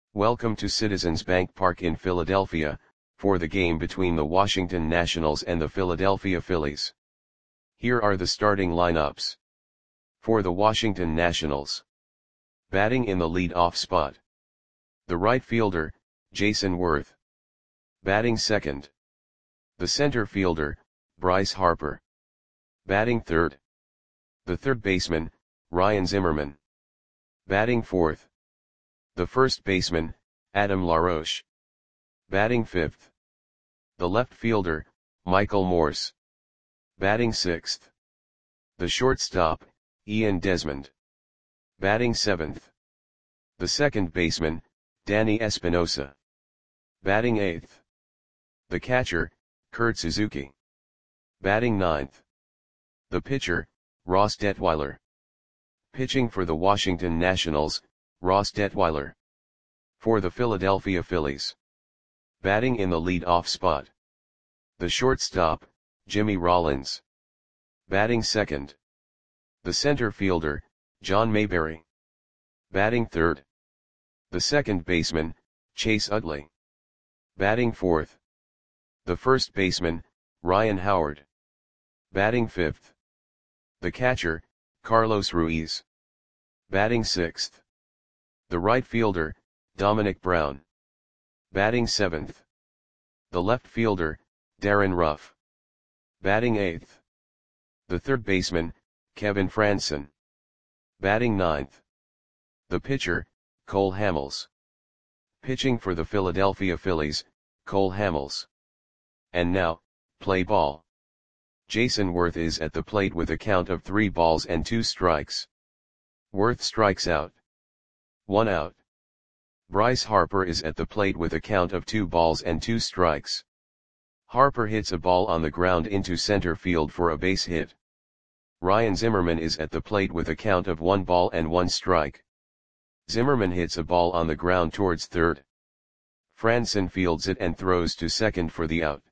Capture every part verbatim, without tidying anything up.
Welcome to Citizens Bank Park in Philadelphia, for the game between the Washington Nationals and the Philadelphia Phillies. Here are the starting lineups. For the Washington Nationals. Batting in the lead-off spot. The right fielder, Jayson Werth. Batting second. The center fielder, Bryce Harper. Batting third. The third baseman, Ryan Zimmerman. Batting fourth. The first baseman, Adam LaRoche. Batting fifth. The left fielder, Michael Morse. Batting sixth. The shortstop, Ian Desmond. Batting seventh. The second baseman, Danny Espinosa. Batting eighth. The catcher, Kurt Suzuki. Batting ninth. The pitcher, Ross Detwiler. Pitching for the Washington Nationals, Ross Detwiler. For the Philadelphia Phillies. Batting in the lead-off spot. The shortstop, Jimmy Rollins. Batting second. The center fielder, John Mayberry. Batting third. The second baseman, Chase Utley. Batting fourth. The first baseman, Ryan Howard. Batting fifth. The catcher, Carlos Ruiz. Batting sixth. The right fielder, Dominic Brown. Batting seventh. The left fielder, Darren Ruff. Batting eighth. The third baseman, Kevin Franson. Batting ninth. The pitcher, Cole Hamels. Pitching for the Philadelphia Phillies, Cole Hamels. And now, play ball. Jayson Werth is at the plate with a count of three balls and two strikes. Werth strikes out. One out. Bryce Harper is at the plate with a count of two balls and two strikes. Harper hits a ball on the ground into center field for a base hit. Ryan Zimmerman is at the plate with a count of one ball and one strike. Zimmerman hits a ball on the ground towards third. Franson fields it and throws to second for the out.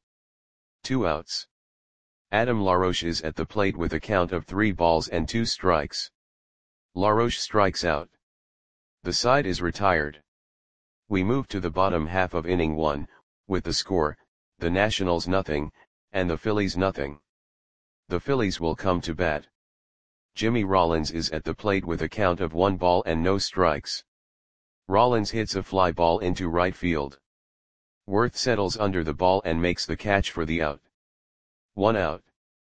Two outs. Adam LaRoche is at the plate with a count of three balls and two strikes. LaRoche strikes out. The side is retired. We move to the bottom half of inning one, with the score, the Nationals nothing, and the Phillies nothing. The Phillies will come to bat. Jimmy Rollins is at the plate with a count of one ball and no strikes. Rollins hits a fly ball into right field. Werth settles under the ball and makes the catch for the out. One out.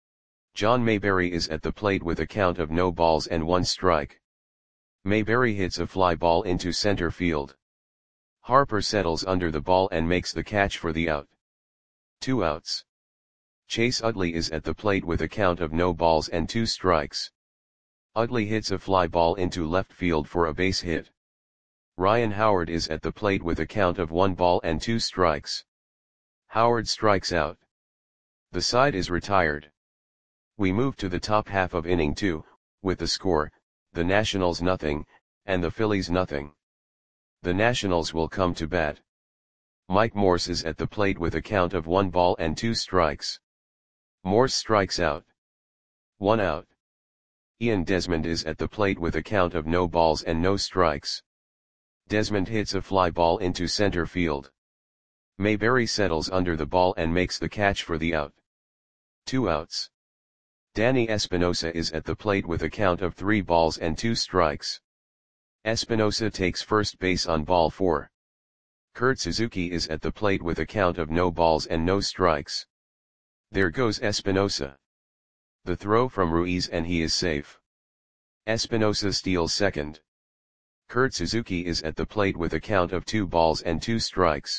John Mayberry is at the plate with a count of no balls and one strike. Mayberry hits a fly ball into center field. Harper settles under the ball and makes the catch for the out. Two outs. Chase Utley is at the plate with a count of no balls and two strikes. Utley hits a fly ball into left field for a base hit. Ryan Howard is at the plate with a count of one ball and two strikes. Howard strikes out. The side is retired. We move to the top half of inning two, with the score, the Nationals nothing, and the Phillies nothing. The Nationals will come to bat. Mike Morse is at the plate with a count of one ball and two strikes. Morse strikes out. One out. Ian Desmond is at the plate with a count of no balls and no strikes. Desmond hits a fly ball into center field. Mayberry settles under the ball and makes the catch for the out. Two outs. Danny Espinosa is at the plate with a count of three balls and two strikes. Espinosa takes first base on ball four. Kurt Suzuki is at the plate with a count of no balls and no strikes. There goes Espinosa. The throw from Ruiz and he is safe. Espinosa steals second. Kurt Suzuki is at the plate with a count of two balls and two strikes.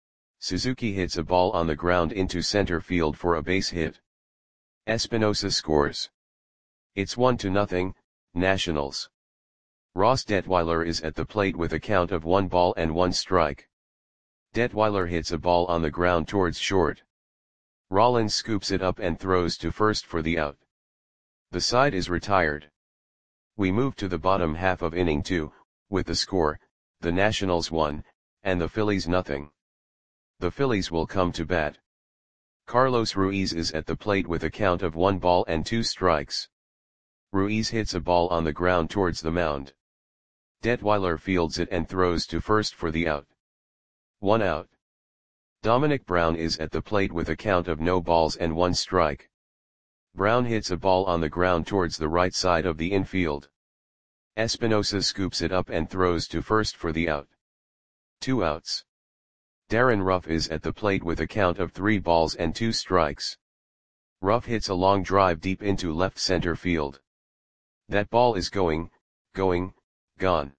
Suzuki hits a ball on the ground into center field for a base hit. Espinosa scores. It's one to nothing, Nationals. Ross Detwiler is at the plate with a count of one ball and one strike. Detwiler hits a ball on the ground towards short. Rollins scoops it up and throws to first for the out. The side is retired. We move to the bottom half of inning two, with the score, the Nationals one, and the Phillies nothing. The Phillies will come to bat. Carlos Ruiz is at the plate with a count of one ball and two strikes. Ruiz hits a ball on the ground towards the mound. Detweiler fields it and throws to first for the out. One out. Dominic Brown is at the plate with a count of no balls and one strike. Brown hits a ball on the ground towards the right side of the infield. Espinosa scoops it up and throws to first for the out. Two outs. Darren Ruff is at the plate with a count of three balls and two strikes. Ruff hits a long drive deep into left center field. That ball is going, going, gone.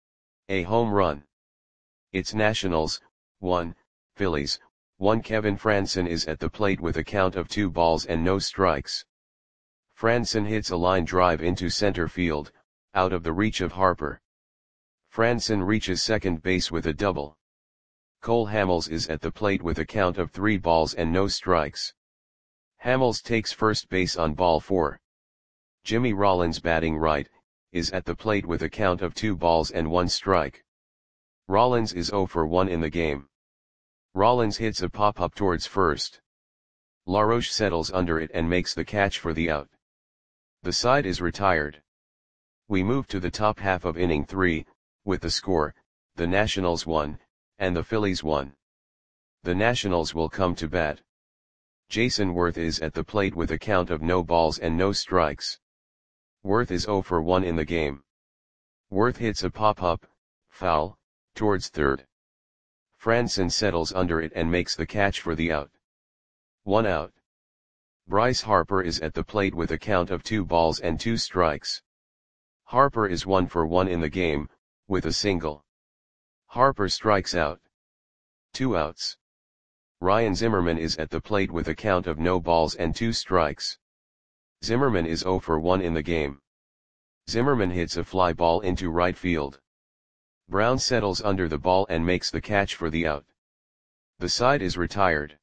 A home run. It's Nationals, one, Phillies, one. Kevin Frandsen is at the plate with a count of two balls and no strikes. Frandsen hits a line drive into center field, out of the reach of Harper. Frandsen reaches second base with a double. Cole Hamels is at the plate with a count of three balls and no strikes. Hamels takes first base on ball four. Jimmy Rollins, batting right, is at the plate with a count of two balls and one strike. Rollins is zero for one in the game. Rollins hits a pop-up towards first. LaRoche settles under it and makes the catch for the out. The side is retired. We move to the top half of inning three, with the score, the Nationals one, and the Phillies one. The Nationals will come to bat. Jason Worth is at the plate with a count of no balls and no strikes. Worth is zero for one in the game. Worth hits a pop-up, foul, towards third. Frandsen settles under it and makes the catch for the out. One out. Bryce Harper is at the plate with a count of two balls and two strikes. Harper is one for one in the game, with a single. Harper strikes out. Two outs. Ryan Zimmerman is at the plate with a count of no balls and two strikes. Zimmerman is zero for one in the game. Zimmerman hits a fly ball into right field. Brown settles under the ball and makes the catch for the out. The side is retired.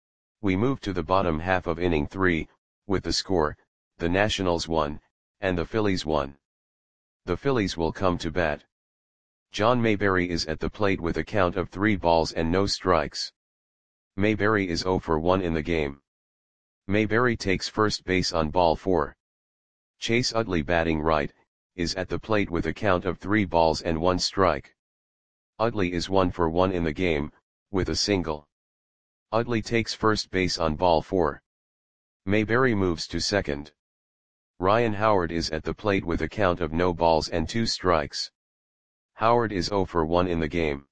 We move to the bottom half of inning three, with the score, the Nationals one, and the Phillies one. The Phillies will come to bat. John Mayberry is at the plate with a count of three balls and no strikes. Mayberry is zero for one in the game. Mayberry takes first base on ball four. Chase Utley, batting right, is at the plate with a count of three balls and one strike. Utley is one for one in the game, with a single. Utley takes first base on ball four. Mayberry moves to second. Ryan Howard is at the plate with a count of no balls and two strikes. Howard is zero for one in the game.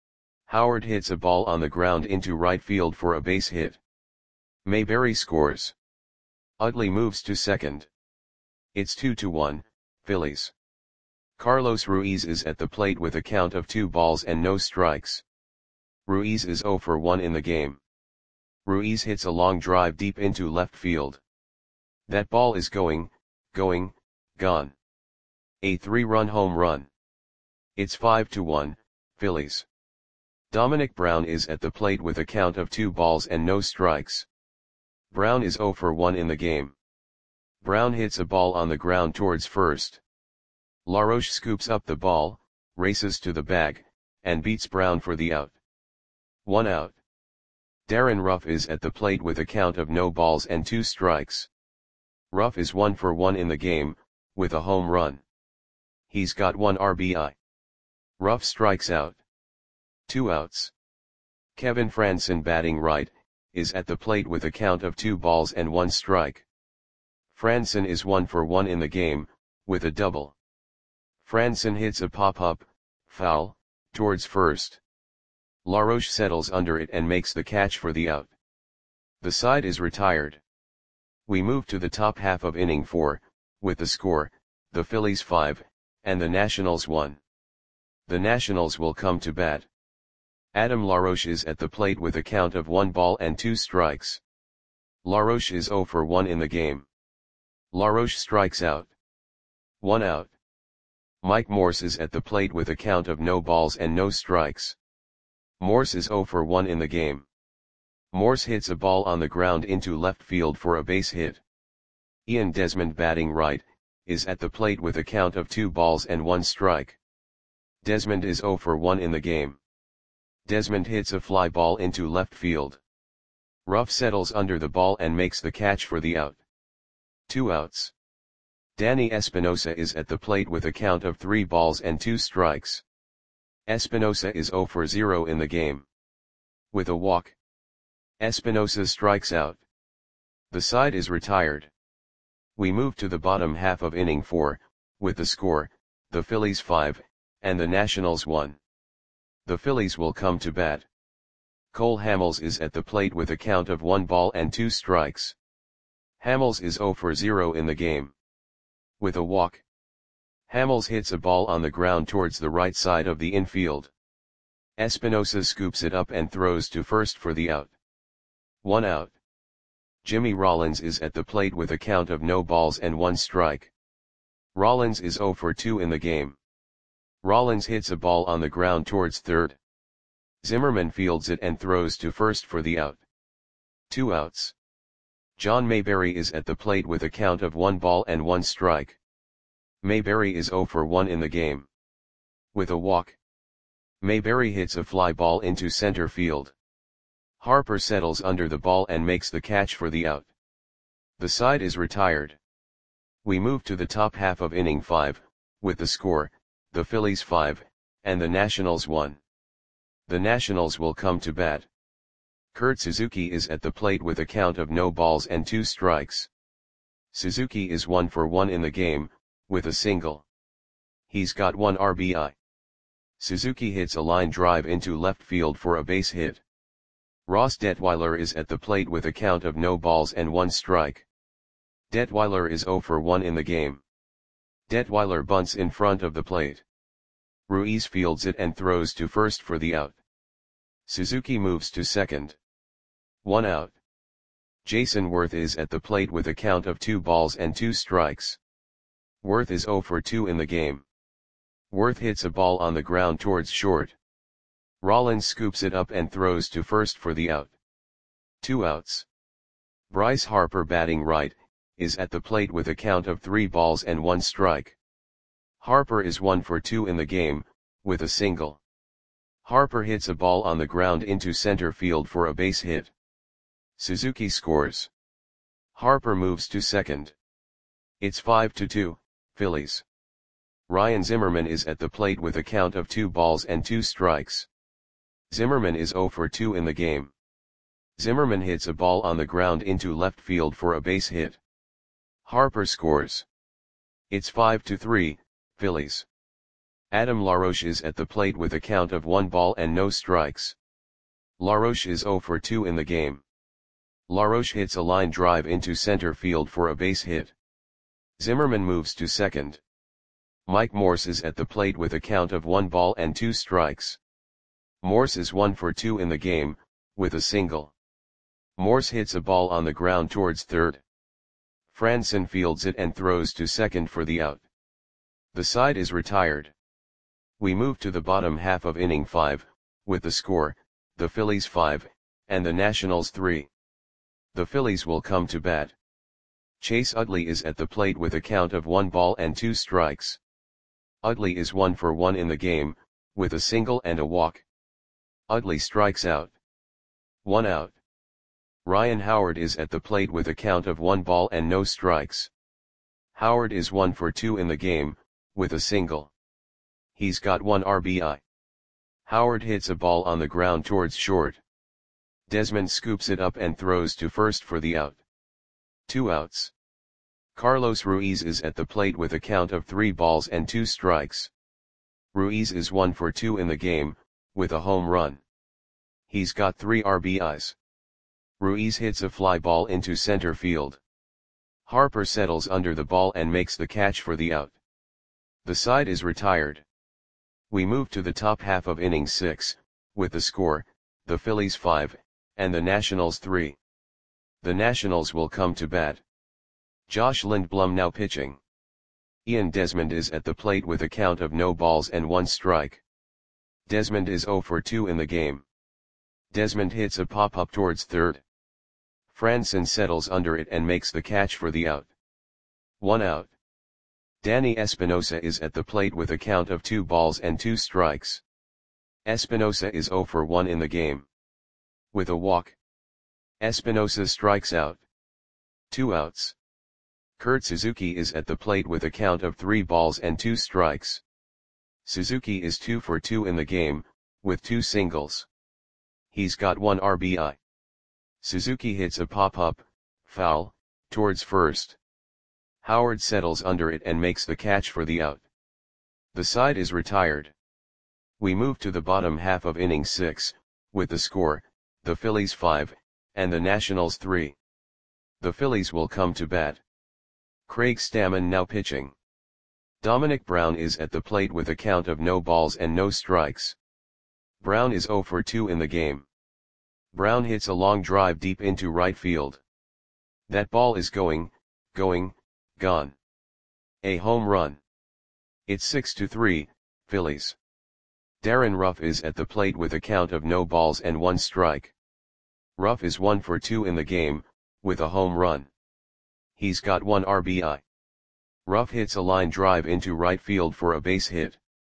Howard hits a ball on the ground into right field for a base hit. Mayberry scores. Utley moves to second. It's two to one, Phillies. Carlos Ruiz is at the plate with a count of two balls and no strikes. Ruiz is zero for one in the game. Ruiz hits a long drive deep into left field. That ball is going, going, gone. A three-run home run. It's five to one, Phillies. Dominic Brown is at the plate with a count of two balls and no strikes. Brown is zero for one in the game. Brown hits a ball on the ground towards first. LaRoche scoops up the ball, races to the bag, and beats Brown for the out. One out. Darren Ruff is at the plate with a count of no balls and two strikes. Ruff is one for one in the game, with a home run. He's got one R B I. Ruff strikes out. Two outs. Kevin Frandsen, batting right, is at the plate with a count of two balls and one strike. Frandsen is one for one in the game, with a double. Frandsen hits a pop-up, foul, towards first. LaRoche settles under it and makes the catch for the out. The side is retired. We move to the top half of inning four, with the score, the Phillies five, and the Nationals one. The Nationals will come to bat. Adam LaRoche is at the plate with a count of one ball and two strikes. LaRoche is zero for one in the game. LaRoche strikes out. One out. Mike Morse is at the plate with a count of no balls and no strikes. Morse is zero for one in the game. Morse hits a ball on the ground into left field for a base hit. Ian Desmond, batting right, is at the plate with a count of two balls and one strike. Desmond is zero for one in the game. Desmond hits a fly ball into left field. Ruff settles under the ball and makes the catch for the out. Two outs. Danny Espinosa is at the plate with a count of three balls and two strikes. Espinosa is zero for zero in the game. With a walk, Espinosa strikes out. The side is retired. We move to the bottom half of inning four, with the score, the Phillies five, and the Nationals one. The Phillies will come to bat. Cole Hamels is at the plate with a count of one ball and two strikes. Hamels is zero for zero in the game. With a walk, Hamels hits a ball on the ground towards the right side of the infield. Espinosa scoops it up and throws to first for the out. One out. Jimmy Rollins is at the plate with a count of no balls and one strike. Rollins is zero for two in the game. Rollins hits a ball on the ground towards third. Zimmerman fields it and throws to first for the out. Two outs. John Mayberry is at the plate with a count of one ball and one strike. Mayberry is zero for one in the game. With a walk, Mayberry hits a fly ball into center field. Harper settles under the ball and makes the catch for the out. The side is retired. We move to the top half of inning five, with the score, the Phillies five, and the Nationals one. The Nationals will come to bat. Kurt Suzuki is at the plate with a count of no balls and two strikes. Suzuki is one for one in the game, with a single. He's got one R B I. Suzuki hits a line drive into left field for a base hit. Ross Detweiler is at the plate with a count of no balls and one strike. Detweiler is zero for one in the game. Detweiler bunts in front of the plate. Ruiz fields it and throws to first for the out. Suzuki moves to second. One out. Jason Worth is at the plate with a count of two balls and two strikes. Worth is zero for two in the game. Worth hits a ball on the ground towards short. Rollins scoops it up and throws to first for the out. Two outs. Bryce Harper, batting right, is at the plate with a count of three balls and one strike. Harper is one for two in the game, with a single. Harper hits a ball on the ground into center field for a base hit. Suzuki scores. Harper moves to second. It's five to two, Phillies. Ryan Zimmerman is at the plate with a count of two balls and two strikes. Zimmerman is zero for two in the game. Zimmerman hits a ball on the ground into left field for a base hit. Harper scores. It's five to three, Phillies. Adam LaRoche is at the plate with a count of one ball and no strikes. LaRoche is zero for two in the game. LaRoche hits a line drive into center field for a base hit. Zimmerman moves to second. Mike Morse is at the plate with a count of one ball and two strikes. Morse is one for two in the game, with a single. Morse hits a ball on the ground towards third. Franson fields it and throws to second for the out. The side is retired. We move to the bottom half of inning five, with the score, the Phillies five, and the Nationals three. The Phillies will come to bat. Chase Utley is at the plate with a count of one ball and two strikes. Utley is one for one in the game, with a single and a walk. Utley strikes out. One out. Ryan Howard is at the plate with a count of one ball and no strikes. Howard is one for two in the game, with a single. He's got one R B I. Howard hits a ball on the ground towards short. Desmond scoops it up and throws to first for the out. Two outs. Carlos Ruiz is at the plate with a count of three balls and two strikes. Ruiz is one for two in the game, with a home run. He's got three R B Is. Ruiz hits a fly ball into center field. Harper settles under the ball and makes the catch for the out. The side is retired. We move to the top half of inning six, with the score, the Phillies five, and the Nationals three. The Nationals will come to bat. Josh Lindblom now pitching. Ian Desmond is at the plate with a count of no balls and one strike. Desmond is zero for two in the game. Desmond hits a pop-up towards third. Franson settles under it and makes the catch for the out. One out. Danny Espinosa is at the plate with a count of two balls and two strikes. Espinosa is zero for one in the game. With a walk, Espinosa strikes out. Two outs. Kurt Suzuki is at the plate with a count of three balls and two strikes. Suzuki is two for two in the game, with two singles. He's got one R B I. Suzuki hits a pop-up, foul, towards first. Howard settles under it and makes the catch for the out. The side is retired. We move to the bottom half of inning six, with the score, the Phillies five, and the Nationals three. The Phillies will come to bat. Craig Stammen now pitching. Dominic Brown is at the plate with a count of no balls and no strikes. Brown is zero for two in the game. Brown hits a long drive deep into right field. That ball is going, going, gone. A home run. It's six to three, Phillies. Darren Ruff is at the plate with a count of no balls and one strike. Ruff is one for two in the game, with a home run. He's got one R B I. Ruff hits a line drive into right field for a base hit.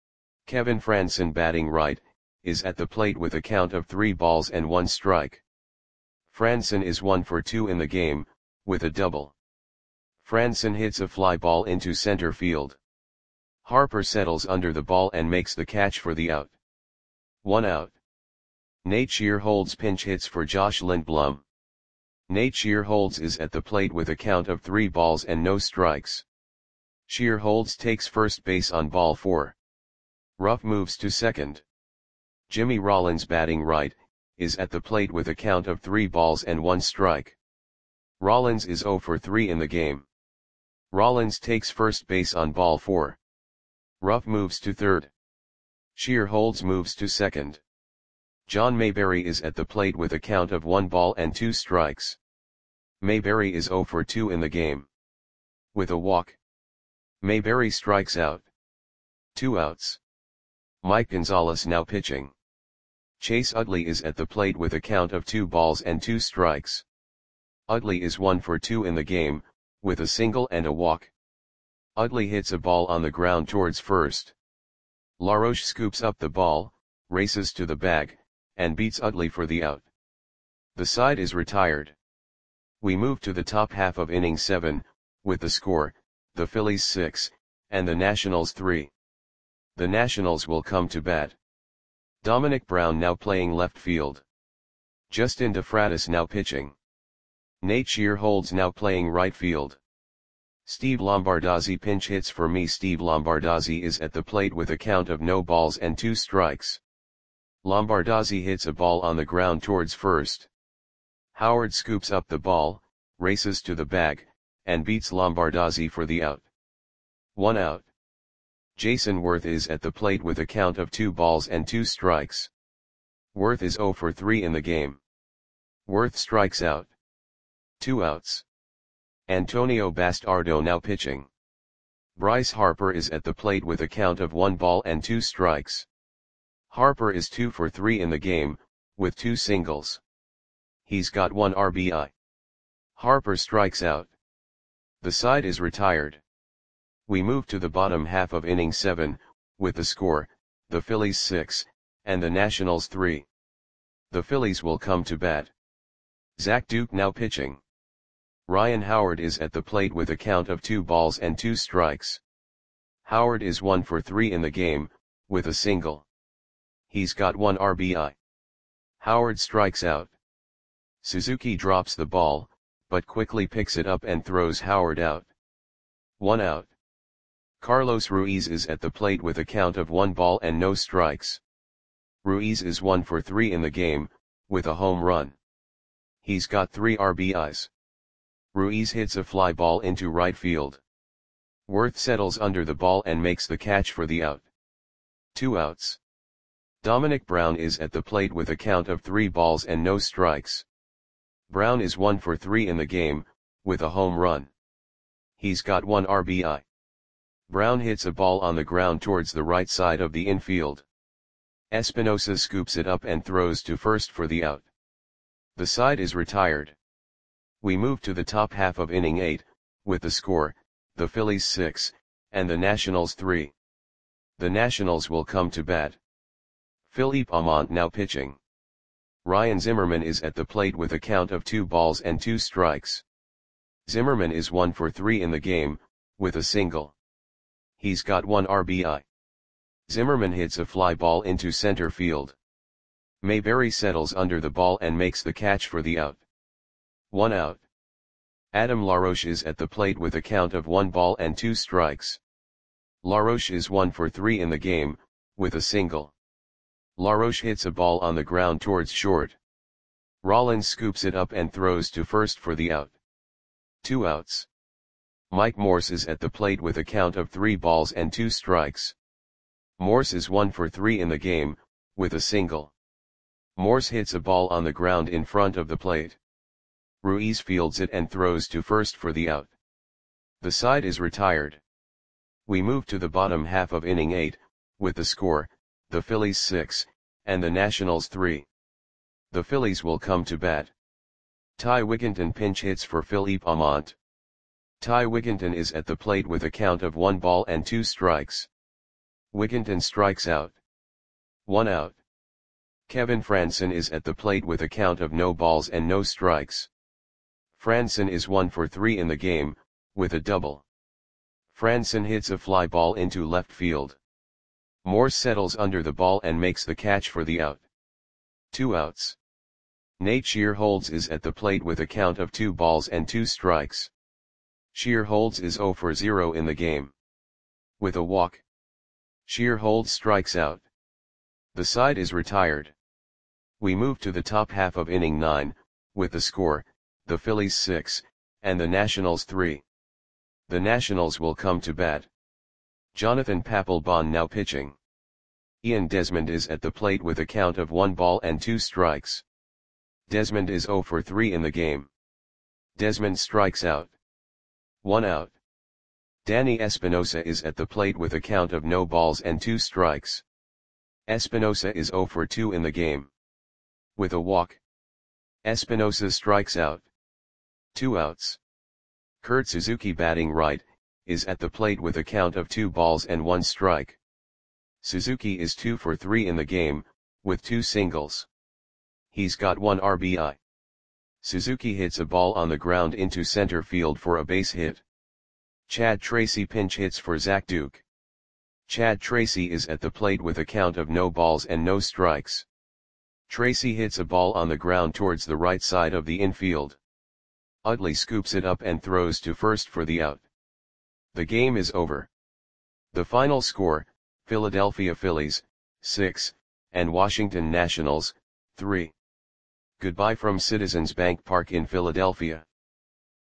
Kevin Frandsen, batting right, is at the plate with a count of three balls and one strike. Frandsen is one for two in the game, with a double. Frandsen hits a fly ball into center field. Harper settles under the ball and makes the catch for the out. One out. Nate Shearholds pinch hits for Josh Lindblom. Nate Shearholds is at the plate with a count of three balls and no strikes. Shearholds takes first base on ball four. Ruff moves to second. Jimmy Rollins, batting right, is at the plate with a count of three balls and one strike. Rollins is zero for three in the game. Rollins takes first base on ball four. Ruff moves to third. Shearholds moves to second. John Mayberry is at the plate with a count of one ball and two strikes. Mayberry is zero for two in the game. With a walk, Mayberry strikes out. Two outs. Mike Gonzalez now pitching. Chase Utley is at the plate with a count of two balls and two strikes. Utley is one for two in the game, with a single and a walk. Utley hits a ball on the ground towards first. LaRoche scoops up the ball, races to the bag, and beats Utley for the out. The side is retired. We move to the top half of inning seven, with the score, the Phillies six, and the Nationals three. The Nationals will come to bat. Dominic Brown now playing left field. Justin DeFratis now pitching. Nate Shearholds now playing right field. Steve Lombardozzi pinch hits for me. Steve Lombardozzi is at the plate with a count of no balls and two strikes. Lombardozzi hits a ball on the ground towards first. Howard scoops up the ball, races to the bag, and beats Lombardozzi for the out. One out. Jason Worth is at the plate with a count of two balls and two strikes. Worth is zero for three in the game. Worth strikes out. Two outs. Antonio Bastardo now pitching. Bryce Harper is at the plate with a count of one ball and two strikes. Harper is two for three in the game, with two singles. He's got one R B I. Harper strikes out. The side is retired. We move to the bottom half of inning seven, with the score, the Phillies six, and the Nationals three. The Phillies will come to bat. Zach Duke now pitching. Ryan Howard is at the plate with a count of two balls and two strikes. Howard is one for three in the game, with a single. He's got one R B I. Howard strikes out. Suzuki drops the ball, but quickly picks it up and throws Howard out. One out. Carlos Ruiz is at the plate with a count of one ball and no strikes. Ruiz is one for three in the game, with a home run. He's got three R B Is. Ruiz hits a fly ball into right field. Worth settles under the ball and makes the catch for the out. Two outs. Dominic Brown is at the plate with a count of three balls and no strikes. Brown is one for three in the game, with a home run. He's got one R B I. Brown hits a ball on the ground towards the right side of the infield. Espinosa scoops it up and throws to first for the out. The side is retired. We move to the top half of inning eight, with the score, the Phillies six, and the Nationals three. The Nationals will come to bat. Philippe Aumont now pitching. Ryan Zimmerman is at the plate with a count of two balls and two strikes. Zimmerman is one for three in the game, with a single. He's got one R B I. Zimmerman hits a fly ball into center field. Mayberry settles under the ball and makes the catch for the out. One out. Adam LaRoche is at the plate with a count of one ball and two strikes. LaRoche is one for three in the game, with a single. LaRoche hits a ball on the ground towards short. Rollins scoops it up and throws to first for the out. Two outs. Mike Morse is at the plate with a count of three balls and two strikes. Morse is one for three in the game, with a single. Morse hits a ball on the ground in front of the plate. Ruiz fields it and throws to first for the out. The side is retired. We move to the bottom half of inning eight, with the score, the Phillies six, and the Nationals three. The Phillies will come to bat. Ty Wigginton pinch hits for Philippe Aumont. Ty Wigginton is at the plate with a count of one ball and two strikes. Wigginton strikes out. One out. Kevin Frandsen is at the plate with a count of no balls and no strikes. Frandsen is one for three in the game, with a double. Frandsen hits a fly ball into left field. Morse settles under the ball and makes the catch for the out. Two outs. Nate Shearholds is at the plate with a count of two balls and two strikes. Shearholds is zero for zero in the game. With a walk. Shearholds strikes out. The side is retired. We move to the top half of inning nine, with the score, the Phillies six, and the Nationals three. The Nationals will come to bat. Jonathan Papelbon now pitching. Ian Desmond is at the plate with a count of one ball and two strikes. Desmond is zero for three in the game. Desmond strikes out. One out. Danny Espinosa is at the plate with a count of no balls and two strikes. Espinosa is zero for two in the game. With a walk. Espinosa strikes out. Two outs. Kurt Suzuki batting right, is at the plate with a count of two balls and one strike. Suzuki is two for three in the game, with two singles. He's got one R B I. Suzuki hits a ball on the ground into center field for a base hit. Chad Tracy pinch hits for Zach Duke. Chad Tracy is at the plate with a count of no balls and no strikes. Tracy hits a ball on the ground towards the right side of the infield. Utley scoops it up and throws to first for the out. The game is over. The final score, Philadelphia Phillies, six, and Washington Nationals, three. Goodbye from Citizens Bank Park in Philadelphia.